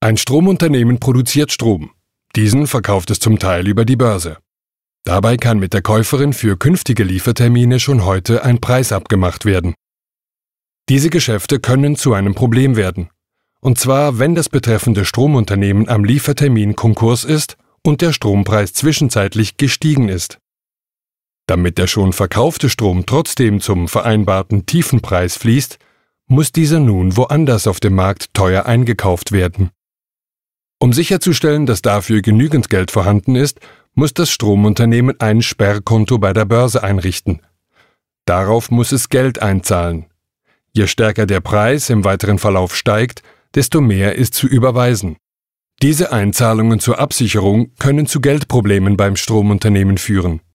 Ein Stromunternehmen produziert Strom. Diesen verkauft es zum Teil über die Börse. Dabei kann mit der Käuferin für künftige Liefertermine schon heute ein Preis abgemacht werden. Diese Geschäfte können zu einem Problem werden. Und zwar, wenn das betreffende Stromunternehmen am Liefertermin Konkurs ist und der Strompreis zwischenzeitlich gestiegen ist. Damit der schon verkaufte Strom trotzdem zum vereinbarten tiefen Preis fließt, muss dieser nun woanders auf dem Markt teuer eingekauft werden. Um sicherzustellen, dass dafür genügend Geld vorhanden ist, muss das Stromunternehmen ein Sperrkonto bei der Börse einrichten. Darauf muss es Geld einzahlen. Je stärker der Preis im weiteren Verlauf steigt, desto mehr ist zu überweisen. Diese Einzahlungen zur Absicherung können zu Geldproblemen beim Stromunternehmen führen.